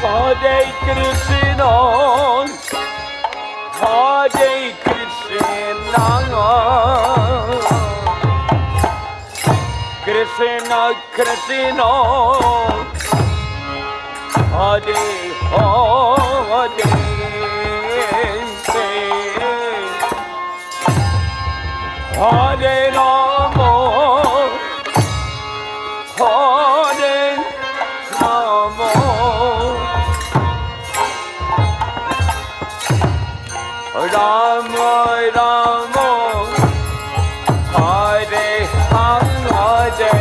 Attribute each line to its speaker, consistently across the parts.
Speaker 1: Hare Krishna, Hare Krishna, Krishna Krishna, Hare Hare, Hare Rama, Hare Rama, Rama Rama, Hare Hare.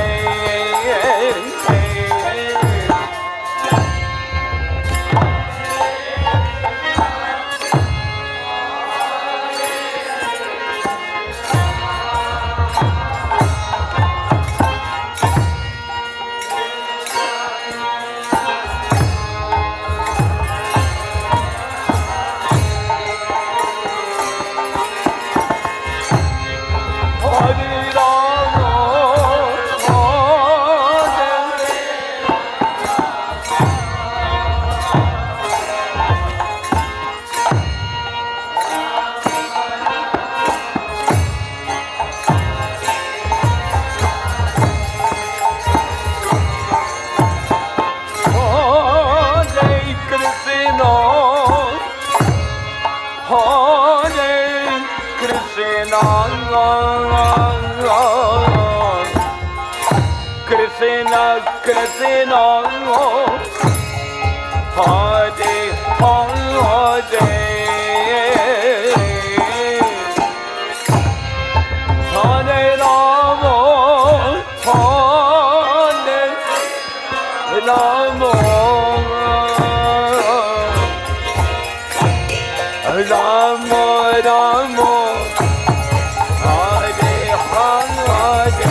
Speaker 1: Krishna Krishna, Hare Hare, Hare Rama, Hare Rama, Rama Rama, Hare Hare.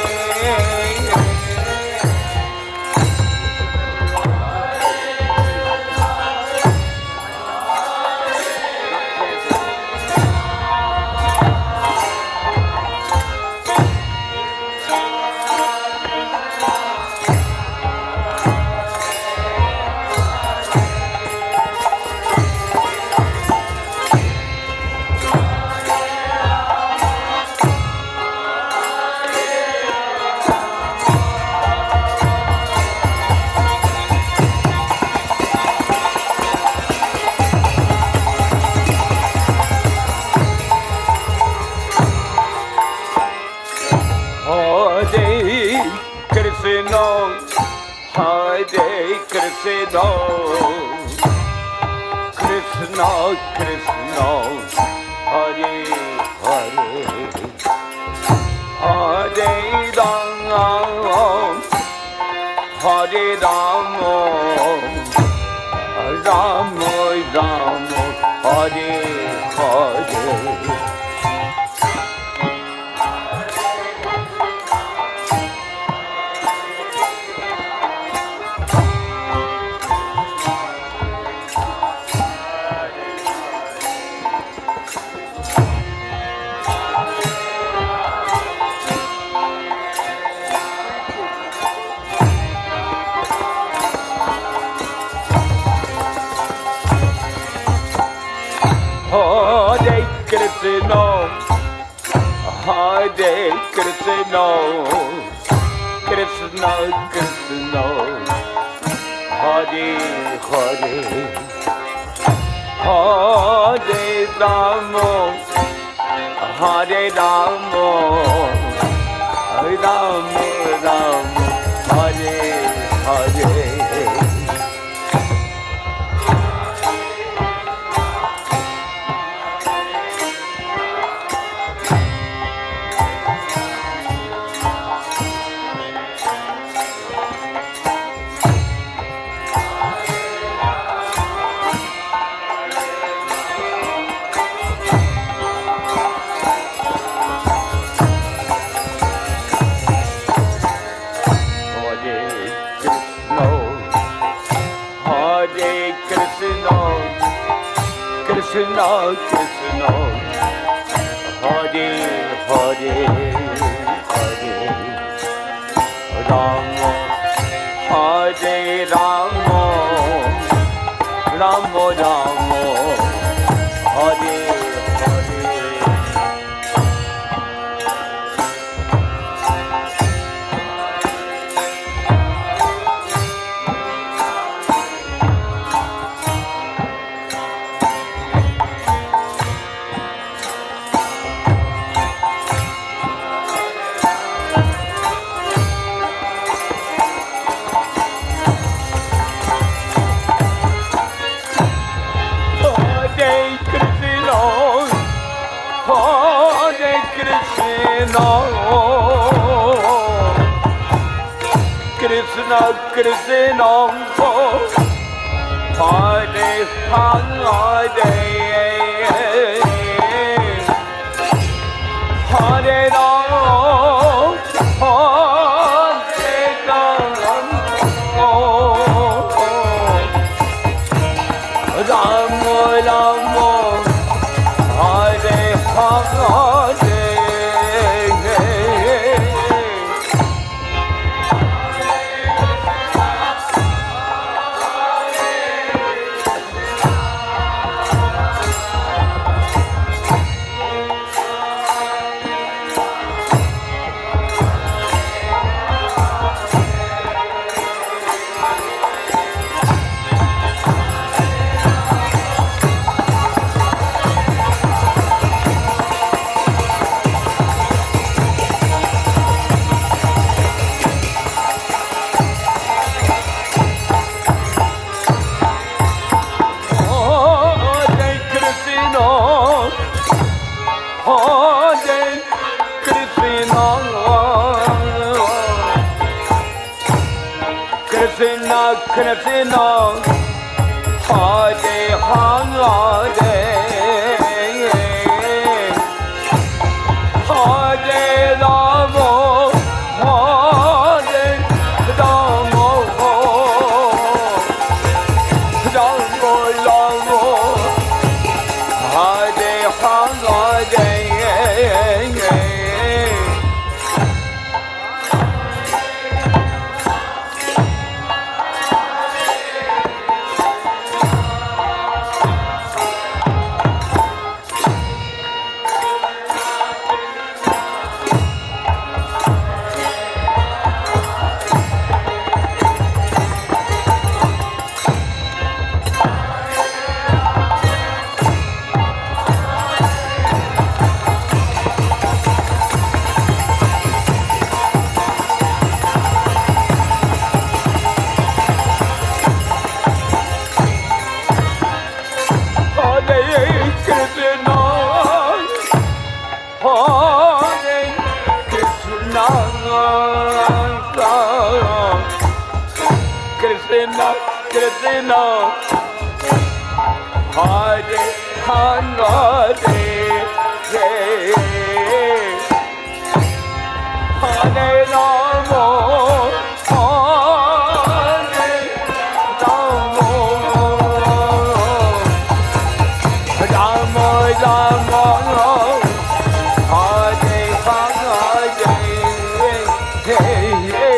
Speaker 1: Krishna, Krishna Krishna, Hare Hare, Hare Rama, Hare Rama, Rama Rama, Hare Hare. Krishna, Hare Krishna, Krishna Krishna, Hare Hare, Hare Rama, Hare Rama, Rama Rama, Hare Hare. Krishna Krishna, Hare Hare, Hare Rama, Hare Rama, Ram Ram Hare Hare Krishna Krishna Hare Hare Hare Ram Hare Ram Ram Ram Hare Hare Krishna Krishna Hare Hare Hare Rama Hare Rama Rama Rama Hare Hare Krishna Krishna Hare Hare Hare Rama Hare Rama Rama Rama Hare Hare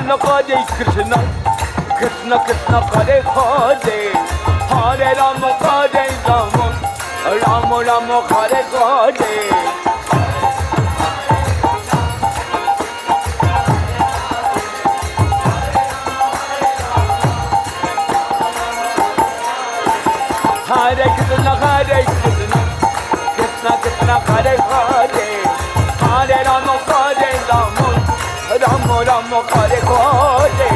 Speaker 1: Krishna Hare Krishna Krishna Krishna Hare Hare Hare Rama Hare Rama Rama Rama Hare Hare Hare Krishna Krishna Krishna Hare Hare Hare Rama Hare Rama Rama Rama Hare Hare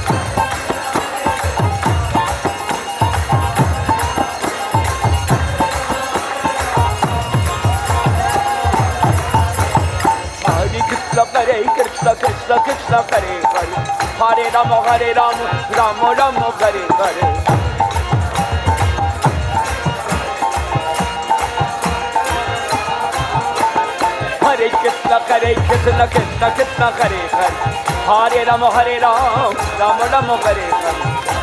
Speaker 1: Hare Krishna Krishna Krishna Hare Hare Hare Rama Rama Rama Hare Hare Hare Krishna Krishna Krishna Hare Hare Hare Rama Rama Rama Hare Hare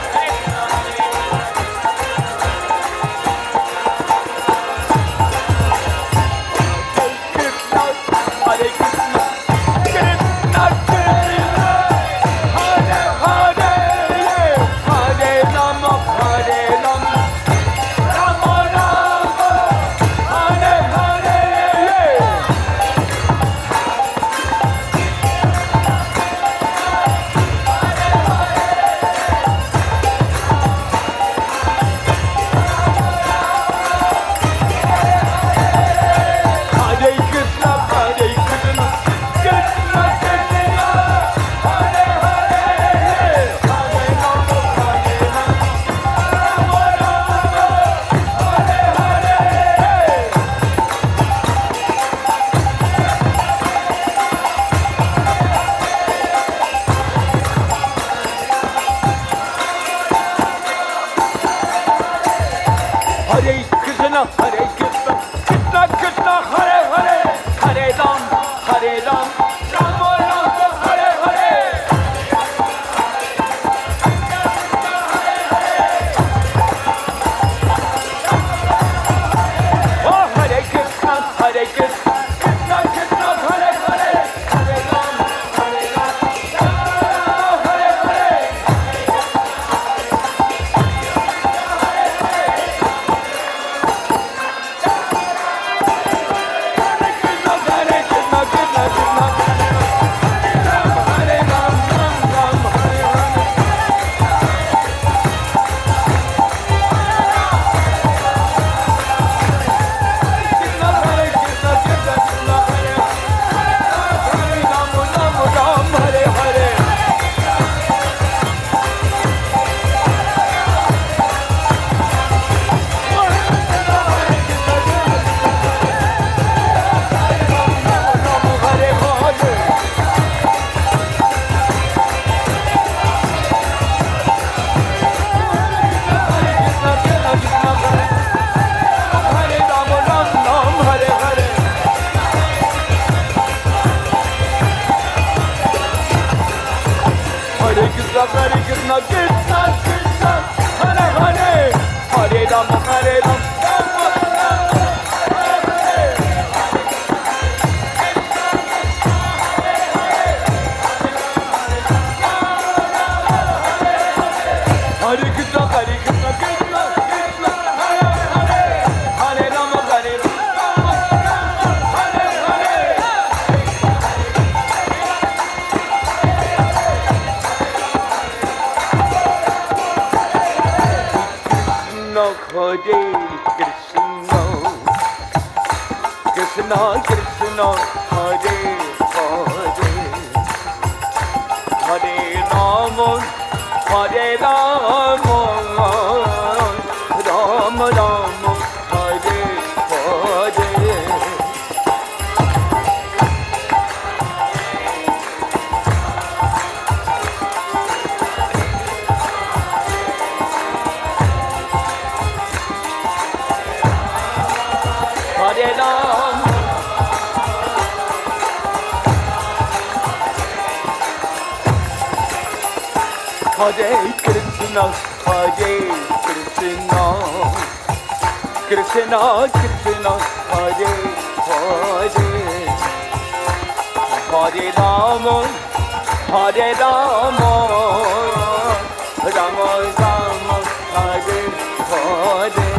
Speaker 1: Hare Krishna Krishna Krishna Hare Hare Hare Rama Rama Rama Hare Hare Hare Krishna Krishna Krishna Hare Hare Hare Rama Rama Hare Hare Hare Krishna Krishna Krishna Hare Hare Hare Rama Rama Rama Hare Hare Oh Hare Krishna Krishna Krishna Hare Hare Hare Rama Hare Hare Krishna Krishna Krishna Hare Hare Hare Rama Rama Hare Krishna Krishna Krishna Hare Hare Hare Rama Hare Hare Krishna Krishna Hare Hare Hare Rama Rama Rama Hare Hare Hare Ram Hare Krishna Krishna Krishna Hare Hare Hare Rama Hare Rama, Rama Rama, Hare Hare.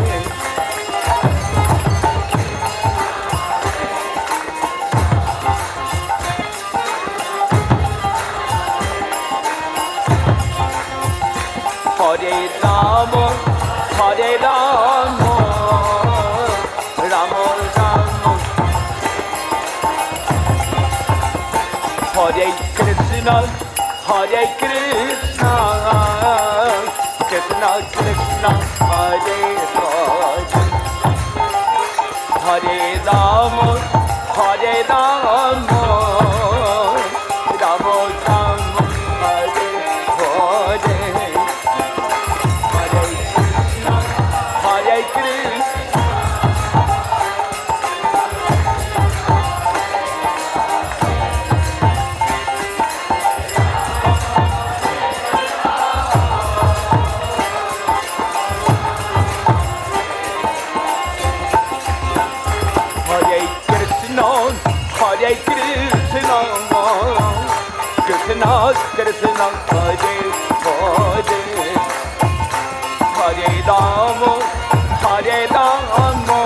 Speaker 1: Hare Rama, Hare Rama, Rama Rama. Hare Krishna, Hare Krishna, Krishna Krishna, Hare Hare. Hare Rama, Hare Rama, Rama Rama, Hare Hare. Hare Krishna, Hare Krishna. Hare Krishna, Hare Krishna, Krishna Krishna, Hare Hare. Hare Rama, Hare Rama,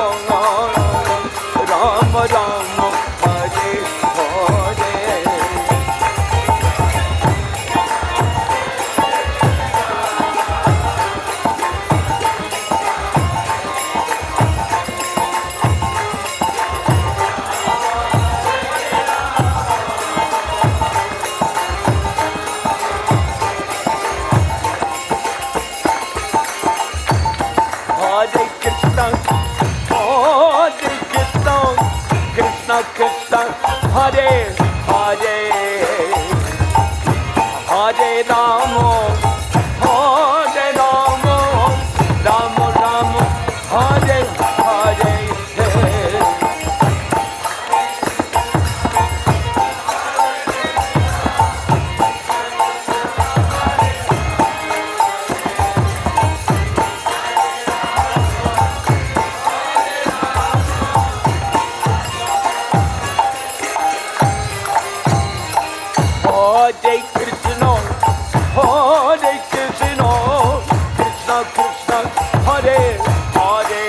Speaker 1: Rama Rama, Hare Hare. Hare Krishna, Krishna Krishna, Hare Hare. Hare Rama, Hare Rama, Rama Rama, Hare Hare. Hare Krishna, Hare Krishna, Krishna Krishna, Hare Hare.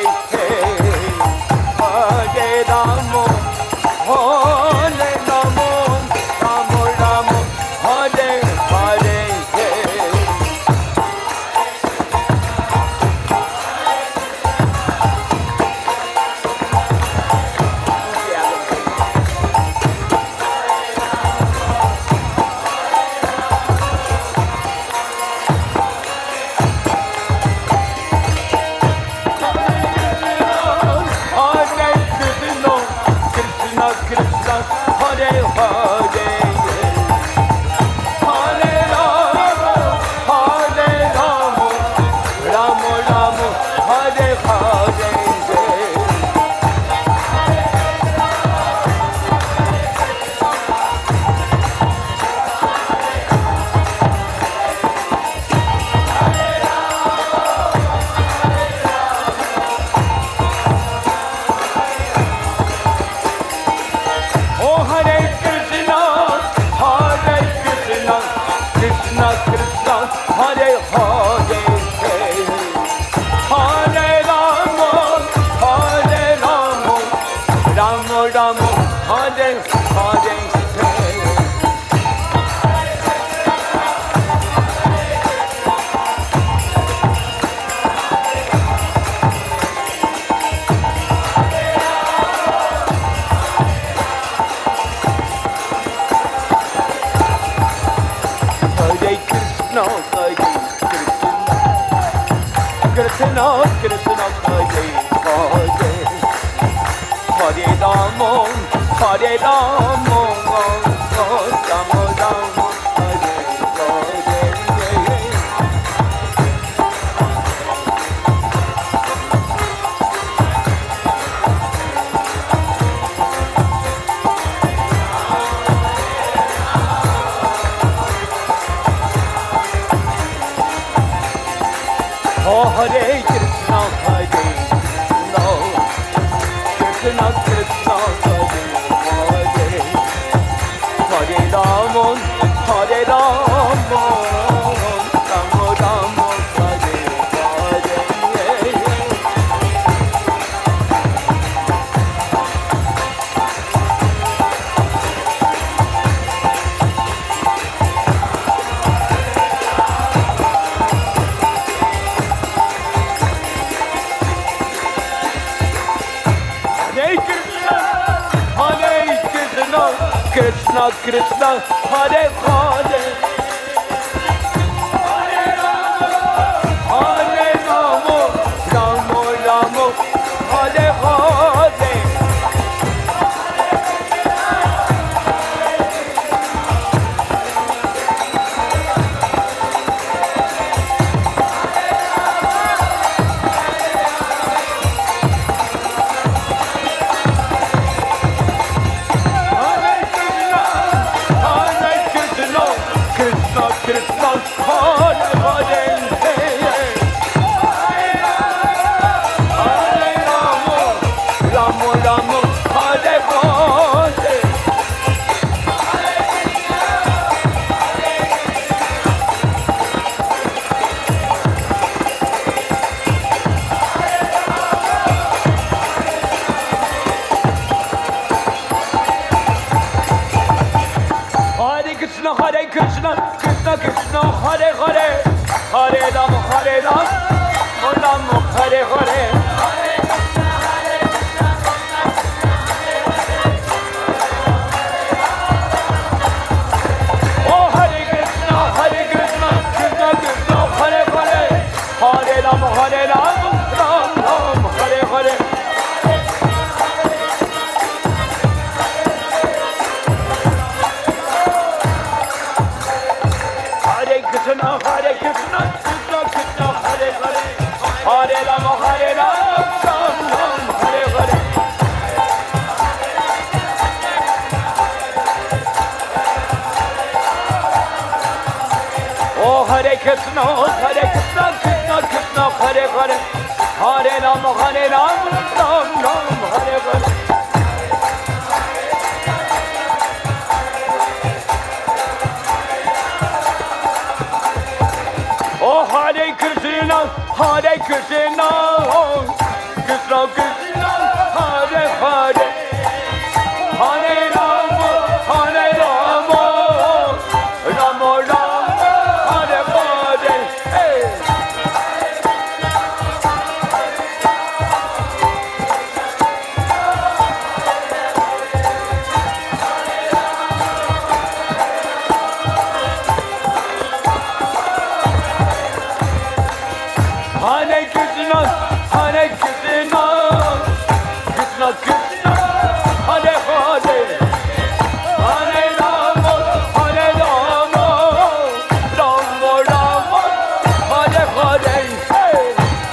Speaker 1: Hare Rama, Hare Rama, Rama Rama, Hare Hare. Krishna, Hare Hare, Hare Rama, Hare Rama, Rama Rama, Hare Hare. Oh Hare Krishna, Hare Krishna, Krishna Krishna, Hare Hare. Hare Rama, Hare Rama, Rama Rama, Hare Hare. Hare Krishna, Hare Krishna, Krishna Hare Hare. Hare Rama, Hare Rama, Rama Rama, Hare Hare. Oh Hare Krishna, Hare Krishna, Krishna Krishna, Hare Hare. Hare Rama, Hare Krishna Krishna Hare Hare Hare Rama Rama Rama Hare Hare Krishna Hare Hare Hare Rama Rama Rama Hare Hare Hare Krishna Krishna Krishna Hare Hare Hare Rama Rama Hare Hare Oh Hare Krishna Krishna Krishna Hare Hare Hare Rama Rama Hare Hare Krishna Krishna Krishna Hare Hare Hare Rama Rama Hare Hare Oh Hare Krishna Krishna Krishna Hare Hare Hare Rama Rama Hare Hare Oh Hare Krishna Krishna Krishna Hare Hare Hare Rama Rama Rama Hare Hare Hey Hare Krishna Krishna Krishna Hare Hare Hare Rama Rama Rama Hare Hare Hey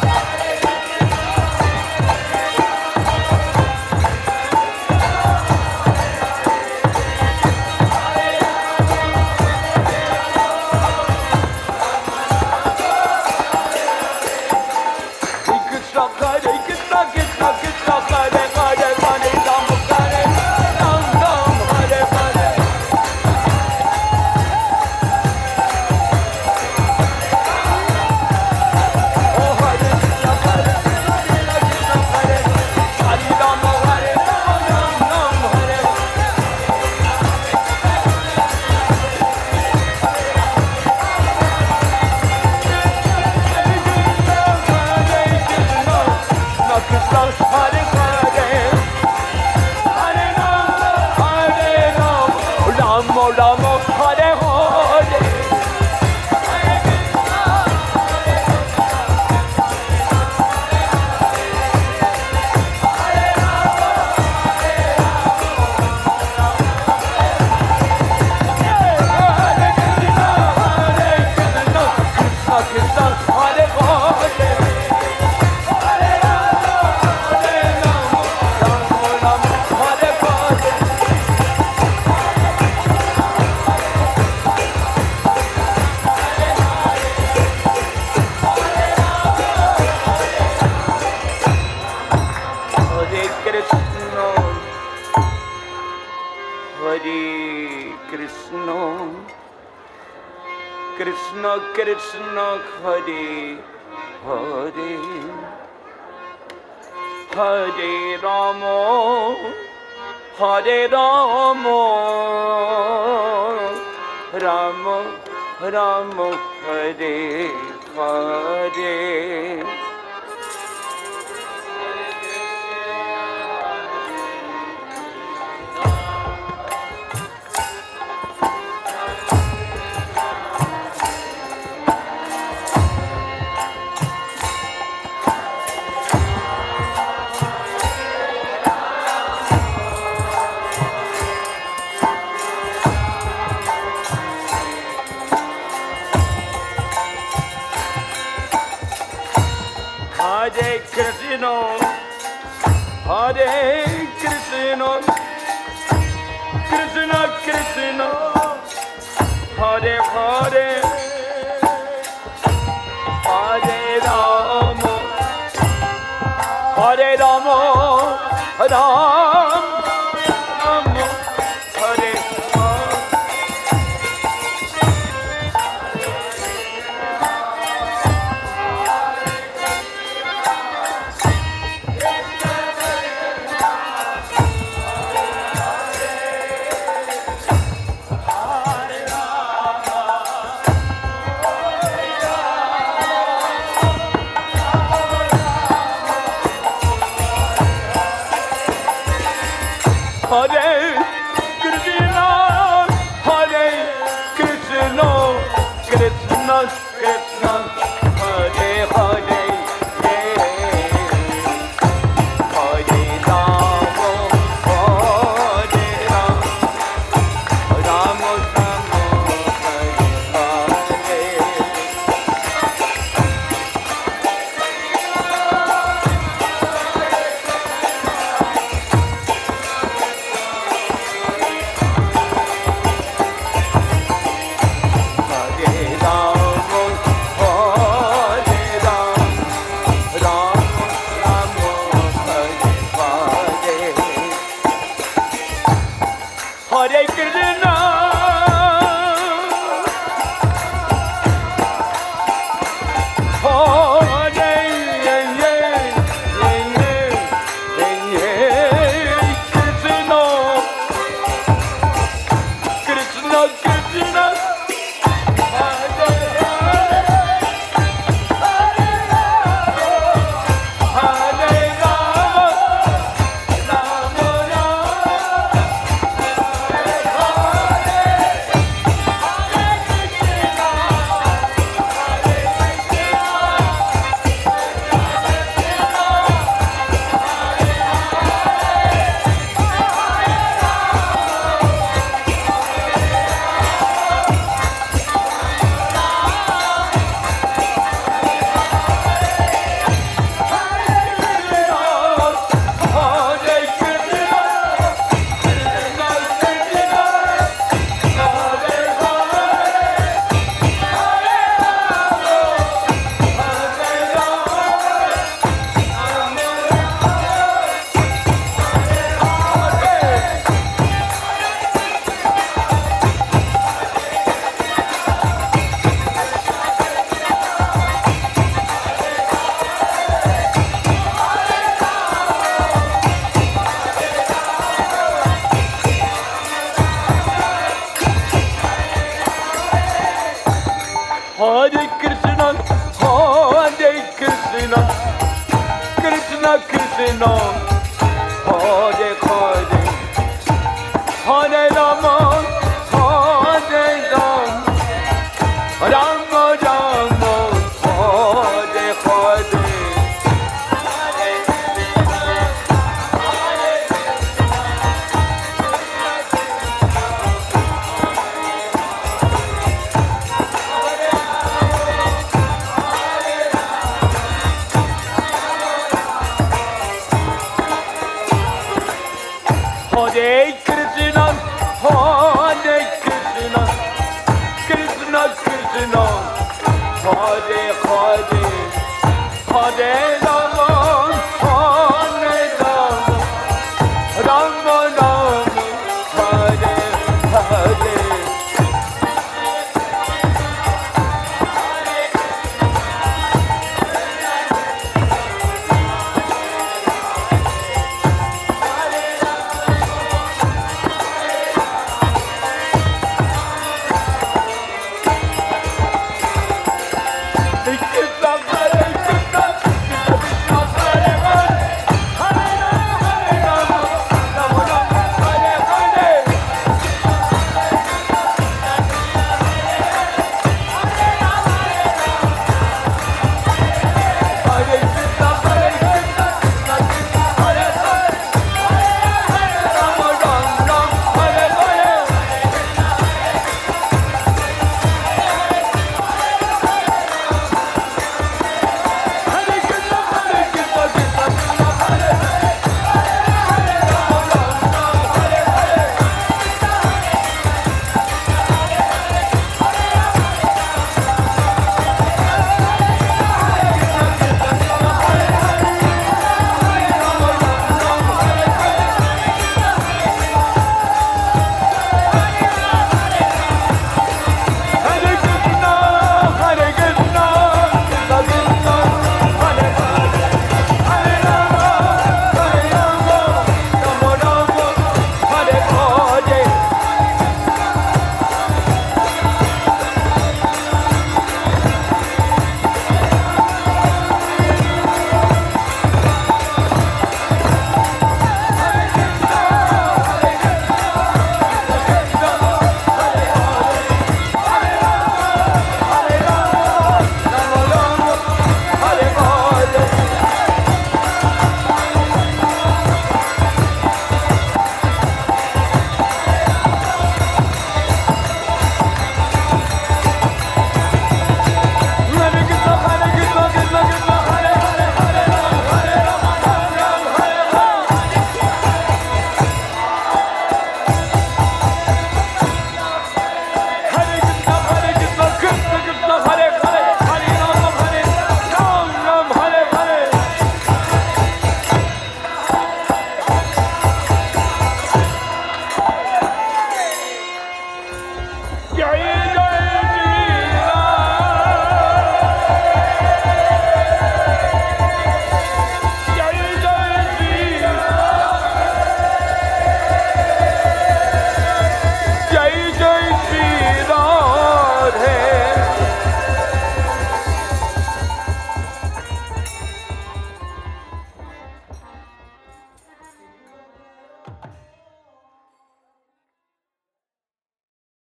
Speaker 1: Rama Hare Hare Krishna Krishna Hare Hare Hare Rama Rama Rama Hare Hare Hare Krishna, Hare Krishna, Krishna Krishna, Hare Hare, Hare Rama, Hare Rama, Ram Rama, Hare Hare Krishna, Hare Krishna, Krishna Krishna, Hare Hare, Hare Rama, Hare Rama, Rama Rama, Hare Hare Krishna, Krishna Krishna, Hare Hare Rama, Rama Hare Krishna, Hare Krishna, Krishna Krishna, Hare Hare, Hare Rama, Hare Rama, Rama Rama, Hare Hare. Hare Krishna, Hare Krishna, Krishna Krishna, Hare Hare, Hare Rama.